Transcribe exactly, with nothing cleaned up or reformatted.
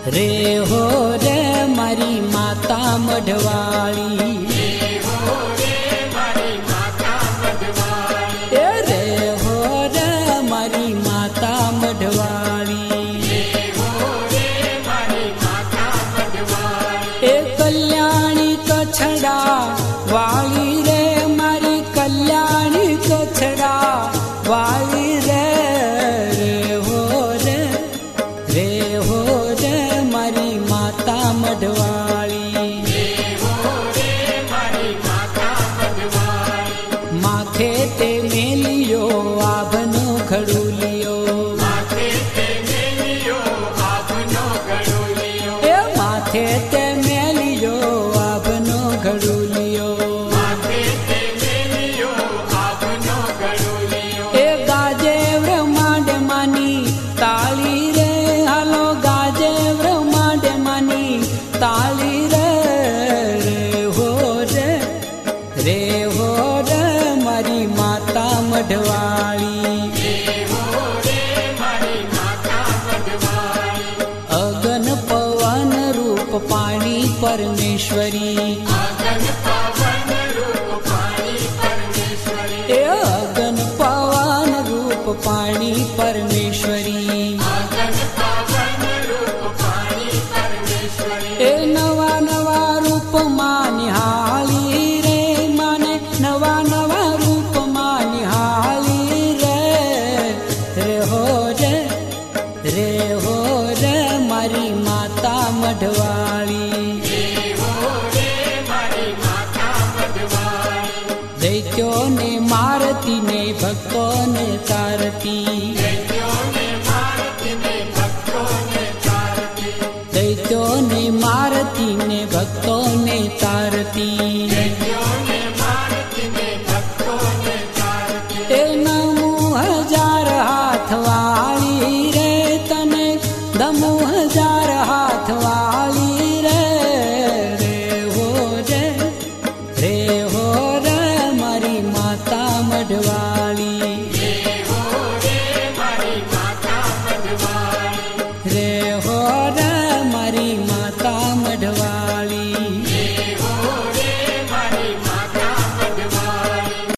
રે હો રે મારી માતા મઢવાળી, એ રે હો રે મારી માતા મઢવાળી, એ કલ્યાણી કછડા વાળી રે મારી કલ્યાણી કછડા વાળી રે, રે હો રે રે હો રે મારી માતા મઢવાળી, માથે તે મેલિયો આભનો ઘડુલિયો, એ માથે તે મેલિયો આભનો ઘડુલિયો, એ ગાજે બ્રહ્માંડ માની તાળી રે, હાલો ગાજે બ્રહ્માંડ માની તાળી રે, રે હો રે રે હો રે મારી માતા મઢવાળી, અગન પવન રૂપ પાણી પરમેશ્વરી, એ અગન પવન રૂપ પાણી પરમેશ્વરી, એ નવા નવા રૂપમાં નિહાળી રે માને, નવા નવા રૂપમાં નિહાળી રે, રે હો રે રે હો રે મારી માતા મઢવાળી, દૈત્યોને મારતી ને ભક્તોને તારતી, દૈત્યોને મારતી ને ભક્તોને તારતી, એ નમો હજાર હાથ વાળી રે તને, નમો હજાર હાથ વાળી રે, રે હો રે રે હો રે મારી માતા મઢવાળી.